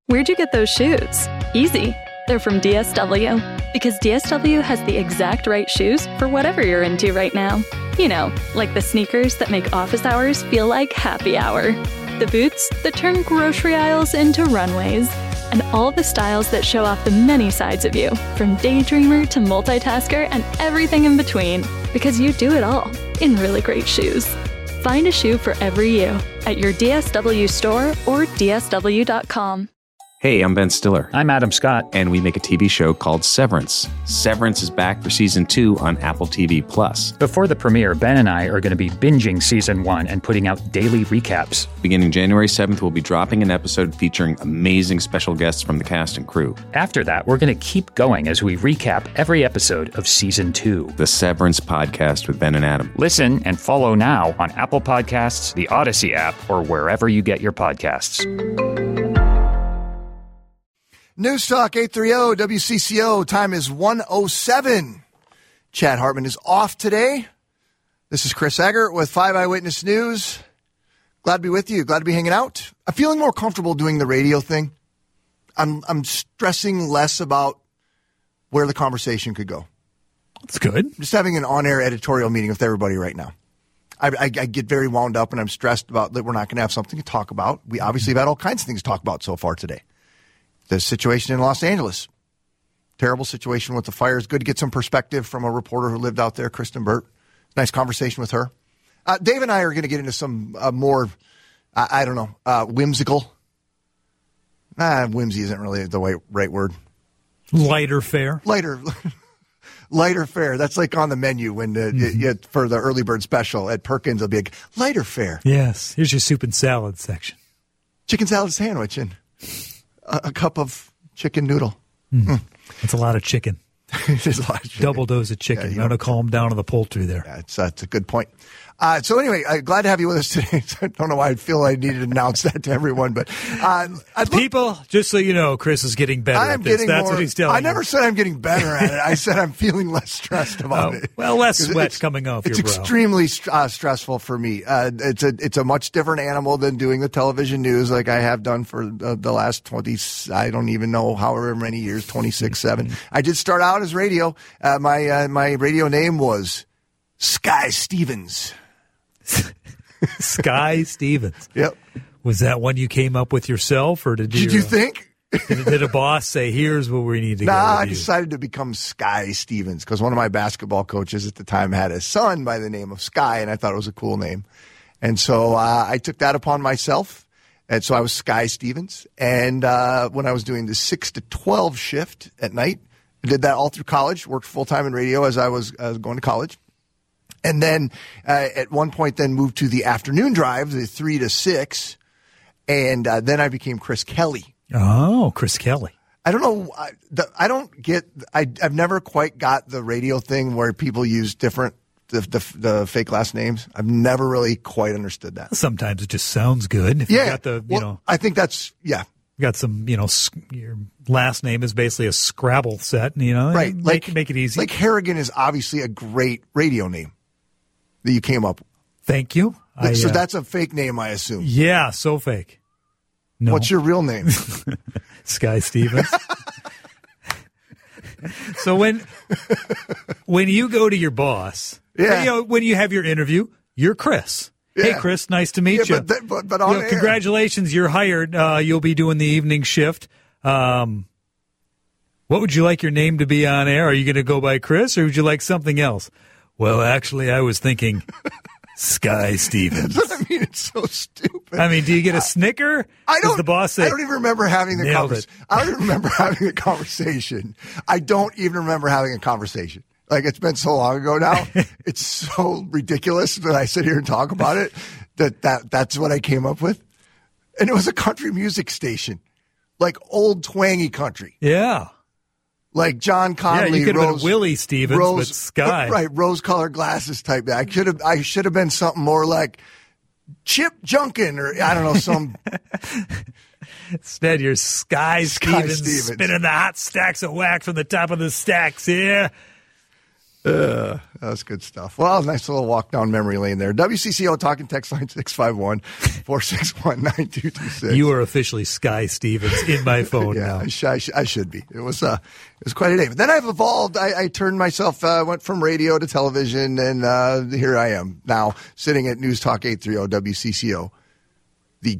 Where'd you get those shoes? Easy. They're from DSW. Because DSW has the exact right shoes for whatever you're into right now. You know, like the sneakers that make office hours feel like happy hour. The boots that turn grocery aisles into runways. And all the styles that show off the many sides of you, from daydreamer to multitasker and everything in between. Because you do it all in really great shoes. Find a shoe for every you at your DSW store or DSW.com. Hey, I'm Ben Stiller. I'm Adam Scott. And we make a TV show called Severance. Severance is back for Season 2 on Apple TV+. Before the premiere, Ben and I are going to be binging Season 1 and putting out daily recaps. Beginning January 7th, we'll be dropping an episode featuring amazing special guests from the cast and crew. After that, we're going to keep going as we recap every episode of Season 2. The Severance Podcast with Ben and Adam. Listen and follow now on Apple Podcasts, the Odyssey app, or wherever you get your podcasts. News Talk 830 WCCO. Time is 1:07. Chad Hartman is off today. This is Chris Eggert with 5 Eyewitness News. Glad to be with you. Glad to be hanging out. I'm feeling more comfortable doing the radio thing. I'm stressing less about where the conversation could go. That's good. I'm just having an on-air editorial meeting with everybody right now. I get very wound up and I'm stressed about that we're not going to have something to talk about. We obviously have had all kinds of things to talk about so far today. The situation in Los Angeles. Terrible situation with the fires. Good to get some perspective from a reporter who lived out there, Kristen Burt. Nice conversation with her. Dave and I are going to get into some more, whimsical. Whimsy isn't really the right word. Lighter fare. Lighter fare. That's like on the menu when for the early bird special at Perkins, it'll be like, lighter fare. Yes. Here's your soup and salad section. Chicken salad sandwich and a cup of chicken noodle. That's a lot of chicken. There's a lot of chicken. Double dose of chicken. You want to calm down on the poultry there. Yeah, it's a good point. So anyway, glad to have you with us today. I don't know why I feel I needed to announce that to everyone, but people, just so you know, Chris is getting better at this. That's what he's telling you. I never said I'm getting better at it. I said I'm feeling less stressed about it. Well, less sweat coming off your brow. It's extremely stressful for me. It's a much different animal than doing the television news like I have done for the last 20, I don't even know however many years, 26, 7. I did start out as radio. My radio name was Sky Stevens. Sky Stevens. Yep. Was that one you came up with yourself, or did you think? Did a boss say, "Here's what we need to go"? I decided to become Sky Stevens because one of my basketball coaches at the time had a son by the name of Sky, and I thought it was a cool name, and so I took that upon myself, and so I was Sky Stevens. And when I was doing the 6 to 12 shift at night, I did that all through college. Worked full time in radio as I was going to college. And then at one point then moved to the afternoon drive, the 3 to 6, and then I became Chris Kelly. Oh, Chris Kelly. I don't know. I've never quite got the radio thing where people use different the fake last names. I've never really quite understood that. Sometimes it just sounds good. If you got I think that's You got some, your last name is basically a Scrabble set, right? Make it easy. Like Harrigan is obviously a great radio name that you came up with. Thank you. So that's a fake name, I assume. Yeah, so fake. No. What's your real name? Sky Stevens. So when you go to your boss, when you have your interview, you're Chris. Yeah. Hey, Chris, nice to meet you. But on air. Congratulations, you're hired. You'll be doing the evening shift. What would you like your name to be on air? Are you going to go by Chris, or would you like something else? Well, actually, I was thinking Sky Stevens. That's what I mean. It's so stupid. I mean, do you get a snicker? Does the boss say, I don't even remember having the conversation. I don't even remember having a conversation. I don't even remember having a conversation. Like, it's been so long ago now. It's so ridiculous that I sit here and talk about it that's what I came up with. And it was a country music station, like old twangy country. Yeah. Like John Conley, you could have been Willie Stevens, but Sky. Right, rose-colored glasses type. I should have been something more like Chip Junkin, or I don't know, some. Instead, you're Sky Stevens spinning the hot stacks of wax from the top of the stacks. Yeah. That was good stuff. Well, nice little walk down memory lane there. WCCO talking text line 651-461-9226. You are officially Sky Stevens in my phone now. I should be. It was quite a day. But then I've evolved. I turned myself, went from radio to television, and here I am now sitting at News Talk 830 WCCO, the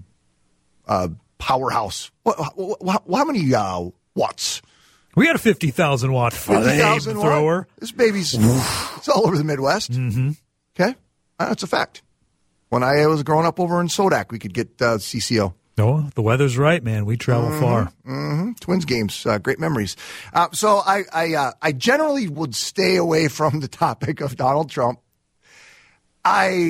powerhouse. How many watts? We got a 50,000 watt flamethrower. This baby's it's all over the Midwest. Mm-hmm. Okay, that's a fact. When I was growing up over in Sodak, we could get CCO. Oh, the weather's right, man. We travel far. Mm-hmm. Twins games, great memories. So I generally would stay away from the topic of Donald Trump. How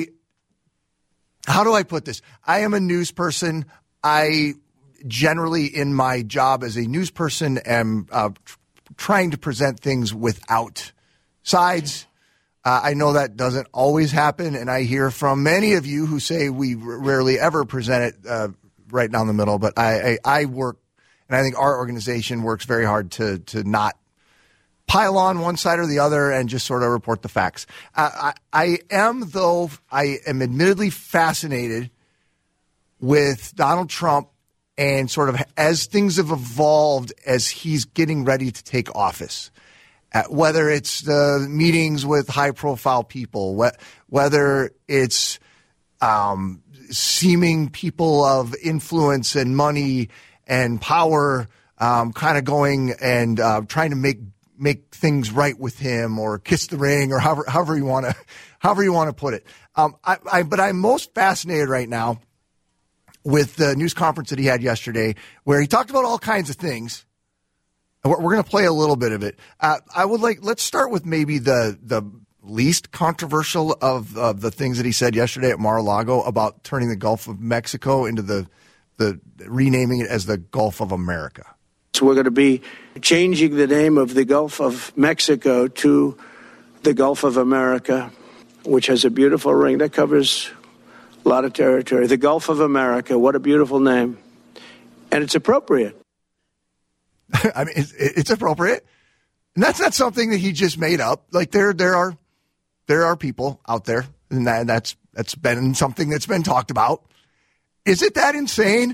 do I put this? I am a news person. I generally, in my job as a news person, am trying to present things without sides. I know that doesn't always happen, and I hear from many of you who say we rarely ever present it right down the middle. But I work, and I think our organization works very hard to not pile on one side or the other and just sort of report the facts. I am admittedly fascinated with Donald Trump and sort of as things have evolved as he's getting ready to take office, whether it's the meetings with high-profile people, whether it's seeming people of influence and money and power kind of going and trying to make things right with him or kiss the ring or however you want to put it. But I'm most fascinated right now with the news conference that he had yesterday, where he talked about all kinds of things. We're going to play a little bit of it. Let's start with maybe the least controversial of the things that he said yesterday at Mar-a-Lago about turning the Gulf of Mexico into the renaming it as the Gulf of America. So we're going to be changing the name of the Gulf of Mexico to the Gulf of America, which has a beautiful ring that covers a lot of territory. The Gulf of America, what a beautiful name. And it's appropriate. I mean, it's appropriate. And that's not something that he just made up. Like there are people out there, and that's been something that's been talked about. Is it that insane?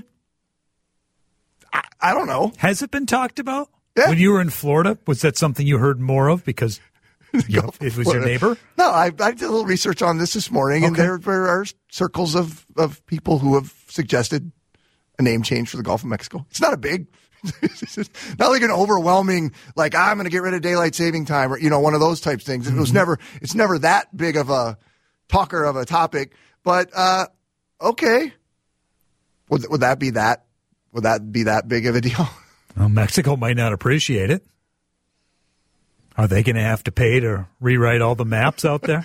I don't know. Has it been talked about? Yeah. When you were in Florida, was that something you heard more of because it was your neighbor? No, I did a little research on this morning, and there are circles of people who have suggested a name change for the Gulf of Mexico. It's not a big, not like an overwhelming, like I'm going to get rid of daylight saving time or one of those types things. Mm-hmm. It's never that big of a talker of a topic. But okay, would that be that? Would that be that big of a deal? Well, Mexico might not appreciate it. Are they going to have to pay to rewrite all the maps out there?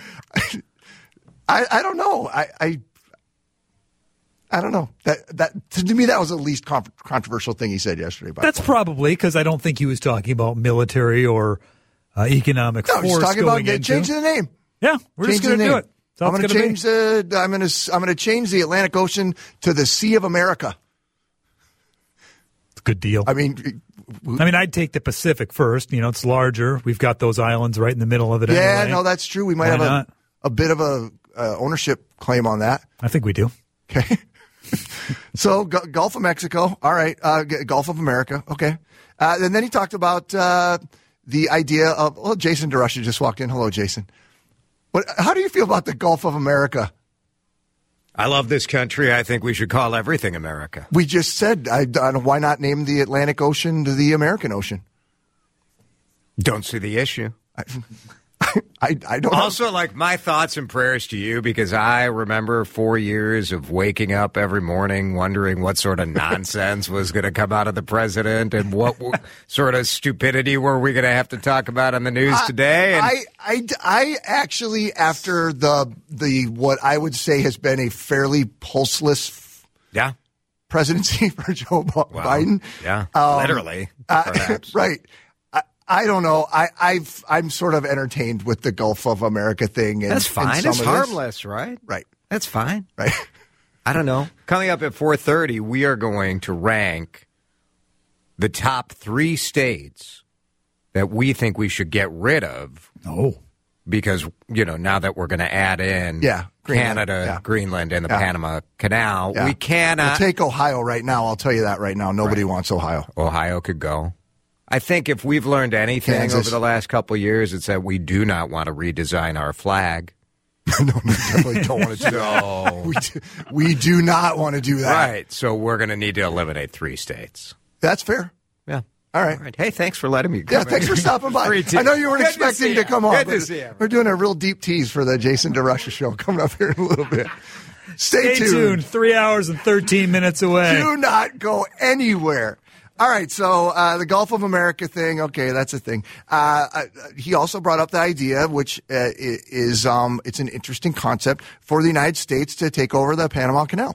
I don't know. I don't know. That to me, that was the least controversial thing he said yesterday. That's probably because I don't think he was talking about military or economic force. He's talking about into. changing the name. Yeah, we're just going to do it. I'm going to change I'm going to change the Atlantic Ocean to the Sea of America. It's a good deal. I mean, I'd take the Pacific first. It's larger. We've got those islands right in the middle of it. Yeah, anyway. No, that's true. We might have a bit of a ownership claim on that. I think we do. Okay. So Gulf of Mexico. All right. Gulf of America. Okay. And then he talked about the idea of, Jason DeRusha just walked in. Hello, Jason. How do you feel about the Gulf of America? I love this country. I think we should call everything America. We just said, why not name the Atlantic Ocean to the American Ocean? Don't see the issue. I don't also know. Like my thoughts and prayers to you, because I remember 4 years of waking up every morning wondering what sort of nonsense was going to come out of the president and what sort of stupidity were we going to have to talk about on the news today. And I actually, after the what I would say has been a fairly pulseless presidency for Joe Biden. Yeah, literally, perhaps. Right. I don't know. I'm sort of entertained with the Gulf of America thing. And, that's fine. It's harmless, right? Right. That's fine. Right. I don't know. Coming up at 4:30, we are going to rank the top 3 states that we think we should get rid of. Oh. because, now that we're going to add in Canada, Greenland, and the Panama Canal, we cannot. We'll take Ohio right now. I'll tell you that right now. Nobody wants Ohio. Ohio could go. I think if we've learned anything over the last couple of years, it's that we do not want to redesign our flag. No, we definitely don't want to do that. We do not want to do that. Right. So we're going to need to eliminate 3 states. That's fair. Yeah. All right. Hey, thanks for letting me come. Yeah, thanks for stopping by. I know you weren't expecting to come on. We're doing a real deep tease for the Jason DeRusha show coming up here in a little bit. Stay tuned. 3 hours and 13 minutes away. Do not go anywhere. All right, so the Gulf of America thing, okay, that's a thing. He also brought up the idea, which is it's an interesting concept for the United States to take over the Panama Canal.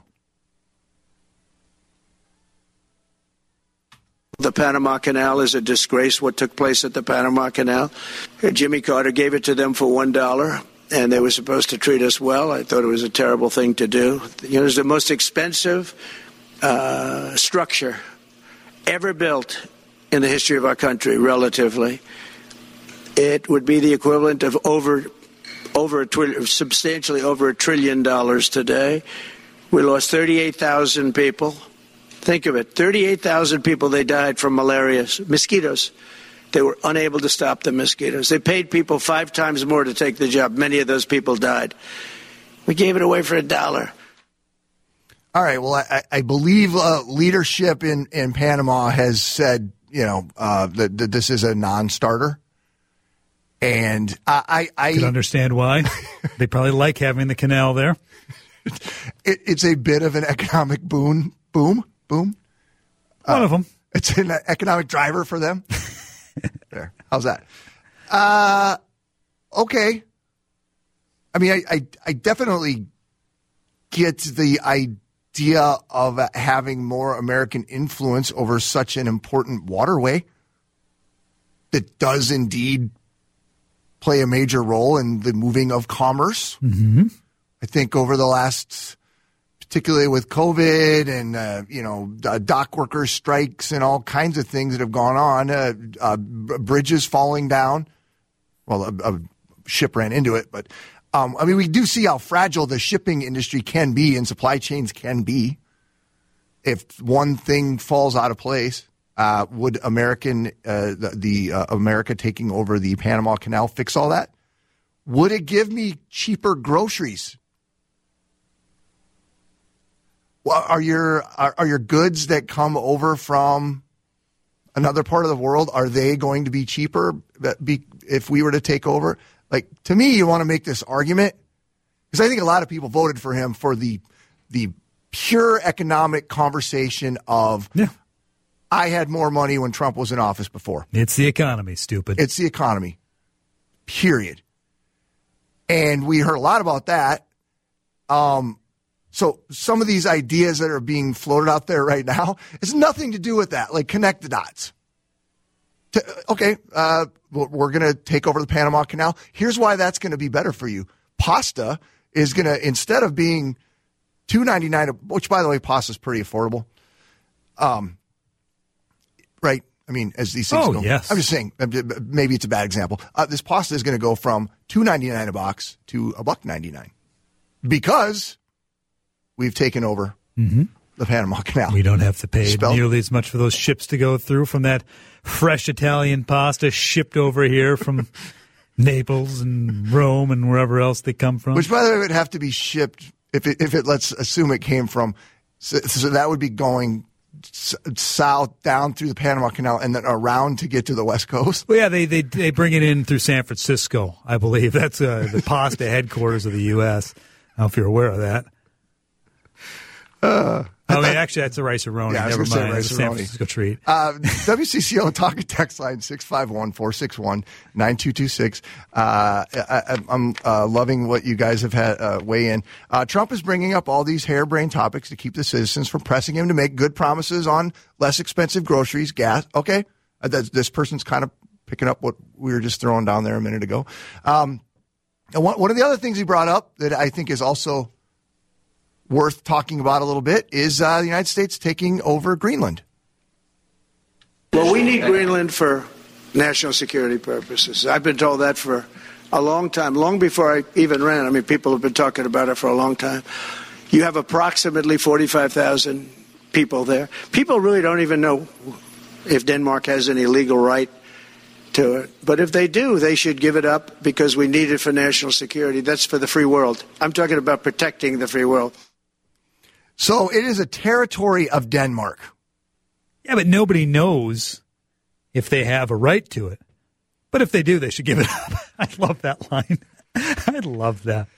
The Panama Canal is a disgrace, what took place at the Panama Canal. Jimmy Carter gave it to them for $1, and they were supposed to treat us well. I thought it was a terrible thing to do. It was the most expensive structure ever built in the history of our country, relatively. It would be the equivalent of substantially over $1 trillion today. We lost 38,000 people. Think of it, 38,000 people, they died from malaria, mosquitoes. They were unable to stop the mosquitoes. They paid people 5 times more to take the job. Many of those people died. We gave it away for $1. All right. Well, I believe leadership in Panama has said, that this is a non-starter. And I can understand why. They probably like having the canal there. It's a bit of an economic boom. One of them. It's an economic driver for them. There. How's that? Okay. I mean, I definitely get the idea of having more American influence over such an important waterway that does indeed play a major role in the moving of commerce. Mm-hmm. I think over the last, particularly with COVID and, dock workers strikes and all kinds of things that have gone on, bridges falling down. Well, a ship ran into it, but we do see how fragile the shipping industry can be and supply chains can be. If one thing falls out of place, would America taking over the Panama Canal fix all that? Would it give me cheaper groceries? Well, are your goods that come over from another part of the world, are they going to be cheaper if we were to take over? Like, to me, you want to make this argument, because I think a lot of people voted for him for the pure economic conversation of, I had more money when Trump was in office before. It's the economy, stupid. It's the economy, period. And we heard a lot about that. So some of these ideas that are being floated out there right now, it's nothing to do with that. Like, connect the dots. We're going to take over the Panama Canal. Here's why that's going to be better for you. Pasta is going to, instead of being $2.99, which, by the way, pasta is pretty affordable. Right? I mean, as these things go. Yes. I'm just saying, maybe it's a bad example. This pasta is going to go from $2.99 a box to $1.99 because we've taken over the Panama Canal. We don't have to pay nearly as much for those ships to go through from that fresh Italian pasta shipped over here from Naples and Rome and wherever else they come from. Which, by the way, would have to be shipped if it let's assume it came from. So that would be going south down through the Panama Canal and then around to get to the West Coast. Well, yeah, they bring it in through San Francisco, I believe. That's the pasta headquarters of the U.S. I don't know if you're aware of that. Actually, that's a rice-a-roni. Yeah, never mind. It's a San Francisco treat. WCCO talk and text line 651-461-9226. I'm loving what you guys have had weigh in. Trump is bringing up all these harebrained topics to keep the citizens from pressing him to make good promises on less expensive groceries, gas. Okay, this person's kind of picking up what we were just throwing down there a minute ago. And one of the other things he brought up that I think is also worth talking about a little bit is the United States taking over Greenland. Well, we need Greenland for national security purposes. I've been told that for a long time, long before I even ran. I mean, people have been talking about it for a long time. You have approximately 45,000 people there. People really don't even know if Denmark has any legal right to it. But if they do, they should give it up because we need it for national security. That's for the free world. I'm talking about protecting the free world. So it is a territory of Denmark. Yeah, but nobody knows if they have a right to it. But if they do, they should give it up. I love that line. I love that.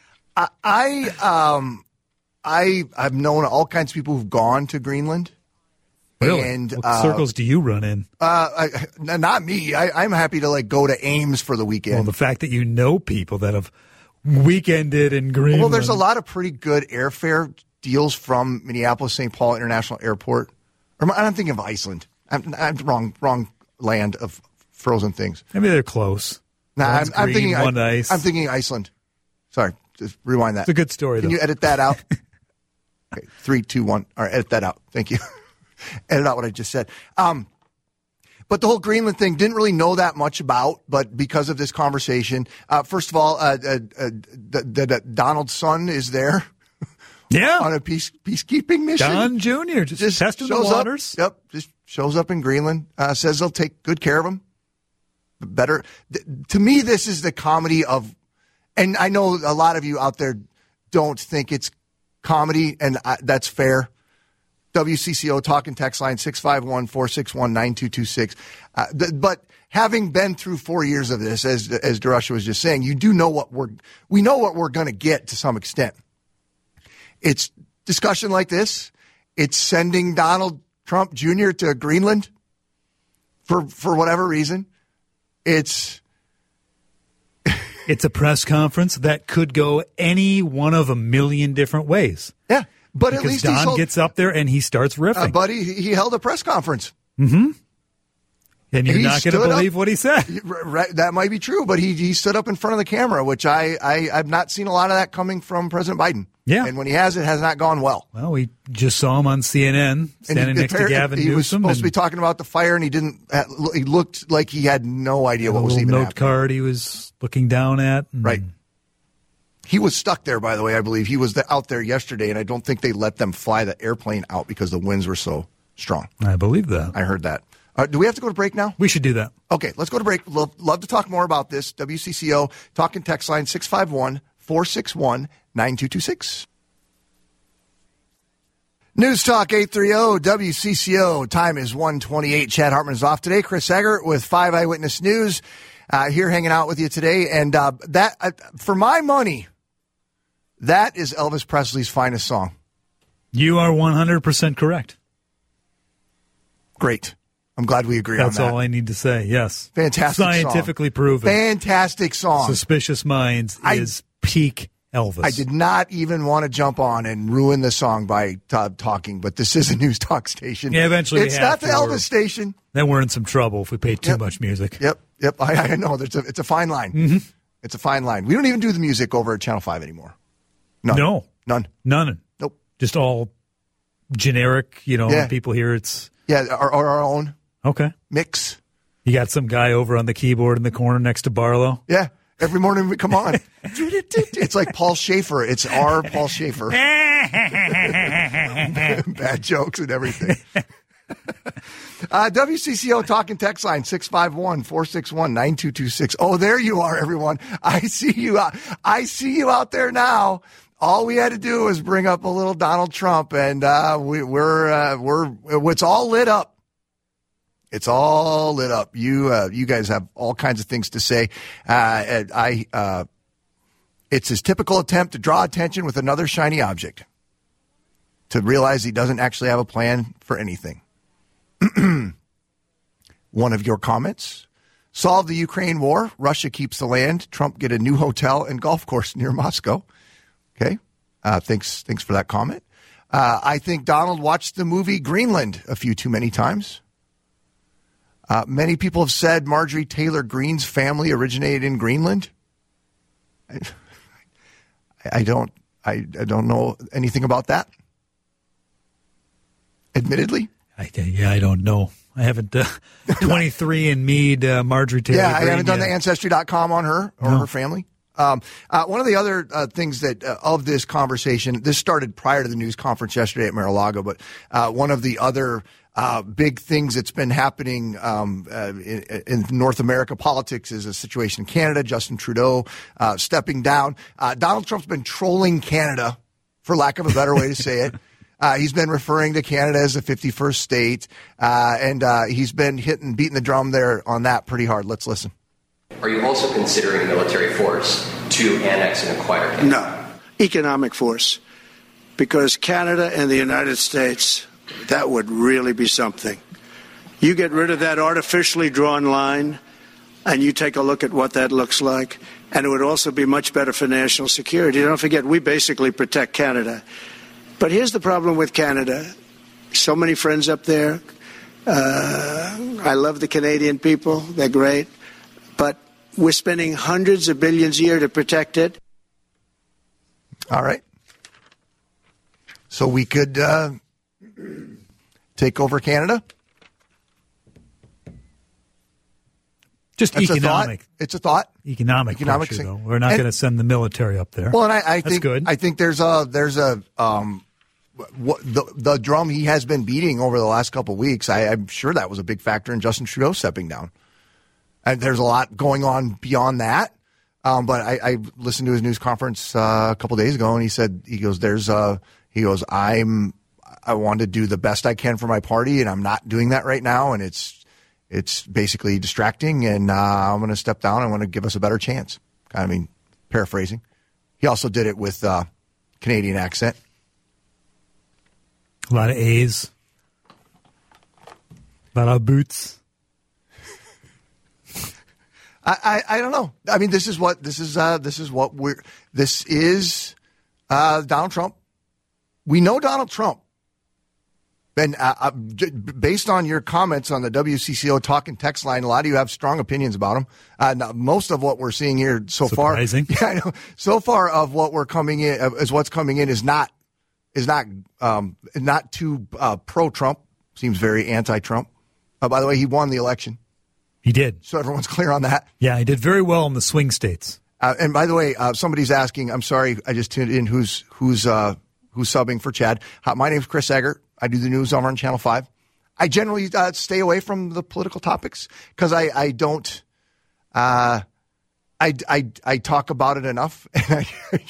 I've known all kinds of people who've gone to Greenland. Really? And, what circles do you run in? Not me. I'm happy to go to Ames for the weekend. Well, the fact that you know people that have weekended in Greenland. Well, there's a lot of pretty good airfare deals from Minneapolis St. Paul International Airport. I'm thinking of Iceland. I'm wrong land of frozen things. Maybe they're close. Nah, I'm thinking ice. I'm thinking Iceland. Sorry, just rewind that. It's a good story. Can you edit that out? Okay, 3, 2, 1. All right, edit that out. Thank you. Edit out what I just said. But the whole Greenland thing, didn't really know that much about, but because of this conversation, first of all, Donald's son is there. Yeah. On a peacekeeping mission. Don Jr. just testing the waters. Just shows up in Greenland, says they'll take good care of him. Better. To me, this is the comedy of, and I know a lot of you out there don't think it's comedy, and that's fair. WCCO talking text line 651-461-9226. But having been through 4 years of this, as Darusha was just saying, you do know we know what we're going to get to some extent. It's discussion like this. It's sending Donald Trump Jr. to Greenland for whatever reason. It's a press conference that could go any one of a million different ways. Yeah, but because at least Don gets up there and he starts riffing. But he held a press conference. Mm-hmm. And you're not going to believe what he said. Right, that might be true, but he stood up in front of the camera, which I've not seen a lot of that coming from President Biden. Yeah. And when he has, it has not gone well. Well, we just saw him on CNN standing next to Gavin Newsom. He was supposed to be talking about the fire, and he didn't. He looked like he had no idea what was even happening. Note card he was looking down at. Right. He was stuck there, by the way, I believe. He was out there yesterday, and I don't think they let them fly the airplane out because the winds were so strong. I believe that. I heard that. Do we have to go to break now? We should do that. Okay, let's go to break. Love to talk more about this. WCCO, talking text line 651-461-9226. News Talk 830 WCCO. Time is 1:28. Chad Hartman is off today. Chris Eggert with 5 Eyewitness News here hanging out with you today. And that, for my money, that is Elvis Presley's finest song. You are 100% correct. Great. I'm glad we agree on that. That's all I need to say. Yes. Fantastic Scientifically song. proven. Fantastic song. Suspicious Minds is peak Elvis. I did not even want to jump on and ruin the song by talking, but this is a news talk station. Yeah, eventually it's not the Elvis station. Then we're in some trouble if we pay too much music. Yep. I know. It's a fine line. Mm-hmm. It's a fine line. We don't even do the music over at Channel 5 anymore. None. None. Nope. Just all generic, people here it's... Yeah, our own. Okay. Mix. You got some guy over on the keyboard in the corner next to Barlow? Yeah. Every morning we come on. It's like Paul Schaefer. It's our Paul Schaefer. Bad jokes and everything. WCCO talking text line 651-461-9226. Oh, there you are, everyone. I see you out there now. All we had to do was bring up a little Donald Trump, and it's all lit up. It's all lit up. You guys have all kinds of things to say. It's his typical attempt to draw attention with another shiny object, to realize he doesn't actually have a plan for anything. One of your comments: solve the Ukraine war. Russia keeps the land. Trump get a new hotel and golf course near Moscow. Okay. Thanks for that comment. I think Donald watched the movie Greenland a few too many times. Many people have said Marjorie Taylor Greene's family originated in Greenland. I don't know anything about that. Admittedly. I don't know. I haven't 23andMe'd Marjorie Taylor Yeah, I Greene haven't done yet. the Ancestry.com on her or her family. One of the other things that of this conversation, this started prior to the news conference yesterday at Mar-a-Lago, but one of the other big things that's been happening in North America politics is a situation in Canada. Justin Trudeau stepping down. Donald Trump's been trolling Canada, for lack of a better way to say it. He's been referring to Canada as the 51st state, and he's been beating the drum there on that pretty hard. Let's listen. Are you also considering military force to annex and acquire Canada? No. Economic force. Because Canada and the United States, that would really be something. You get rid of that artificially drawn line, and you take a look at what that looks like, and it would also be much better for national security. Don't forget, we basically protect Canada. But here's the problem with Canada. So many friends up there. I love the Canadian people. They're great. But we're spending hundreds of billions a year to protect it. All right. So we could take over Canada? Just That's economic. It's a thought. Economic pressure, thing. though. We're not going to send the military up there. Well, and I That's think good. I think there's a the drum he has been beating over the last couple of weeks. I'm sure that was a big factor in Justin Trudeau stepping down. And there's a lot going on beyond that. But I listened to his news conference a couple of days ago, and he goes, I want to do the best I can for my party, and I'm not doing that right now, and it's basically distracting, and I'm going to step down. I want to give us a better chance. I mean, paraphrasing. He also did it with Canadian accent. A lot of A's. A lot of boots. I don't know. I mean, this is Donald Trump. We know Donald Trump. And based on your comments on the WCCO talk and text line, a lot of you have strong opinions about him. Most of what we're seeing here so Surprising. far, yeah, I know. So far of what we're coming in, is what's coming in is not too pro-Trump. Seems very anti-Trump. By the way, he won the election. He did. So everyone's clear on that. Yeah, he did very well in the swing states. And by the way, somebody's asking, I'm sorry, I just tuned in, who's subbing for Chad. My name's Chris Eggert. I do the news over on Channel 5. I generally stay away from the political topics because I don't I talk about it enough. And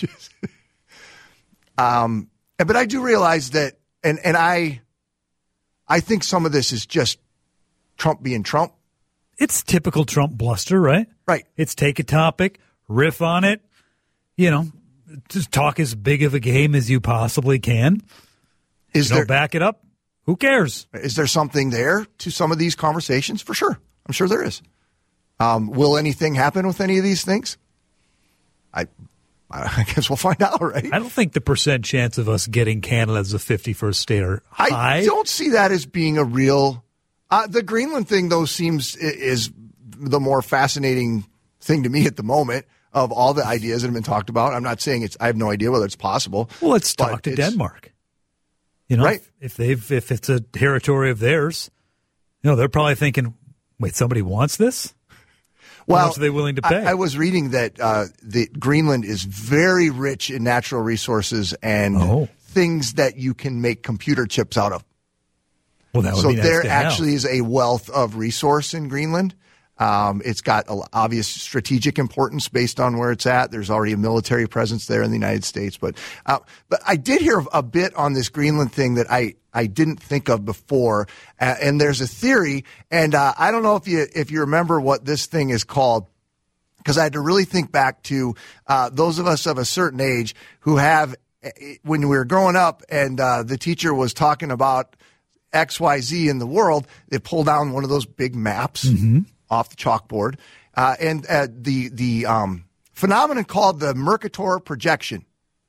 but I do realize that, and I think some of this is just Trump being Trump. It's typical Trump bluster, right? Right. It's take a topic, riff on it, just talk as big of a game as you possibly can. Back it up. Who cares? Is there something there to some of these conversations? For sure. I'm sure there is. Will anything happen with any of these things? I guess we'll find out, right? I don't think the percent chance of us getting Canada as the 51st state are high. I don't see that as being a real... the Greenland thing, though, is the more fascinating thing to me at the moment of all the ideas that have been talked about. I'm not saying I have no idea whether it's possible. Well, let's talk to Denmark. Right. If it's a territory of theirs, they're probably thinking, wait, somebody wants this? Well, how much are they willing to pay? I was reading that the Greenland is very rich in natural resources and things that you can make computer chips out of. Well, that would so be nice there to have. actually is a wealth of resource in Greenland. It's got obvious strategic importance based on where it's at. There's already a military presence there in the United States. But I did hear a bit on this Greenland thing that I didn't think of before. And there's a theory, and I don't know if you remember what this thing is called, because I had to really think back to those of us of a certain age who have, when we were growing up and the teacher was talking about XYZ in the world, they pull down one of those big maps off the chalkboard, and the phenomenon called the Mercator projection.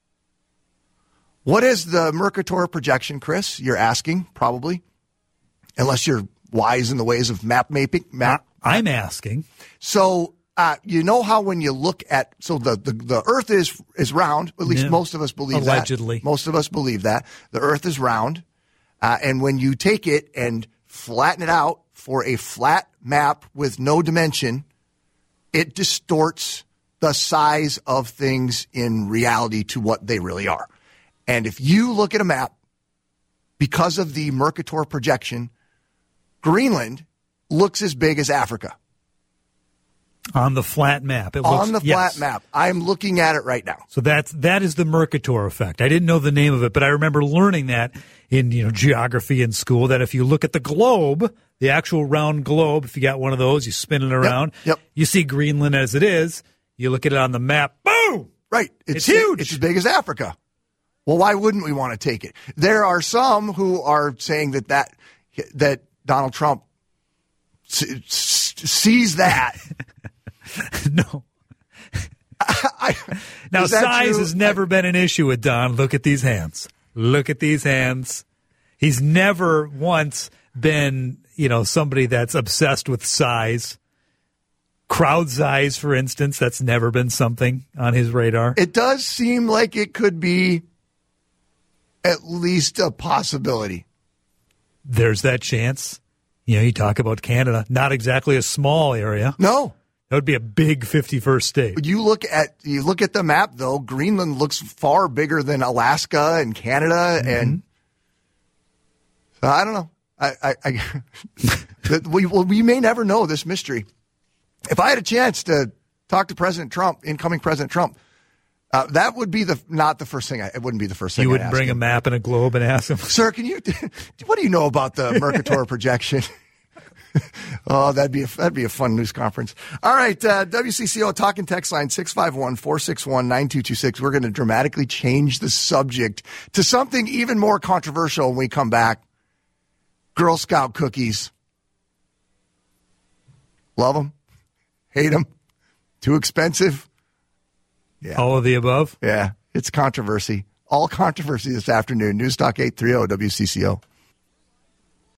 What is the Mercator projection, Chris? You're asking, probably, unless you're wise in the ways of map mapping. I'm asking. So you know how when you look at the Earth is round. At least most of us believe allegedly. that. Most of us believe that the Earth is round. And when you take it and flatten it out for a flat map with no dimension, it distorts the size of things in reality to what they really are. And if you look at a map, because of the Mercator projection, Greenland looks as big as Africa. On the flat map. Flat map. I'm looking at it right now. So that is the Mercator effect. I didn't know the name of it, but I remember learning that in geography in school, that if you look at the globe, the actual round globe, if you got one of those, you spin it around, you see Greenland as it is, you look at it on the map, boom! Right. It's huge. It's as big as Africa. Well, why wouldn't we want to take it? There are some who are saying that Donald Trump sees that. No. Now, size has never been an issue with Don. Look at these hands. Look at these hands. He's never once been, somebody that's obsessed with size. Crowd size, for instance, that's never been something on his radar. It does seem like it could be at least a possibility. There's that chance. You talk about Canada, not exactly a small area. No. That would be a big 51st state. But you look at the map, though, Greenland looks far bigger than Alaska and Canada, and I don't know. We may never know this mystery. If I had a chance to talk to President Trump, incoming President Trump, that would be not the first thing. It wouldn't be the first thing. You wouldn't bring a map and a globe and ask him, sir, what do you know about the Mercator projection? Oh, that'd be a fun news conference. All right, WCCO talking text line 651-461-9226. We're going to dramatically change the subject to something even more controversial when we come back. Girl Scout cookies. Love them? Hate them? Too expensive? Yeah. All of the above? Yeah, it's controversy. All controversy this afternoon. News Talk 830 WCCO.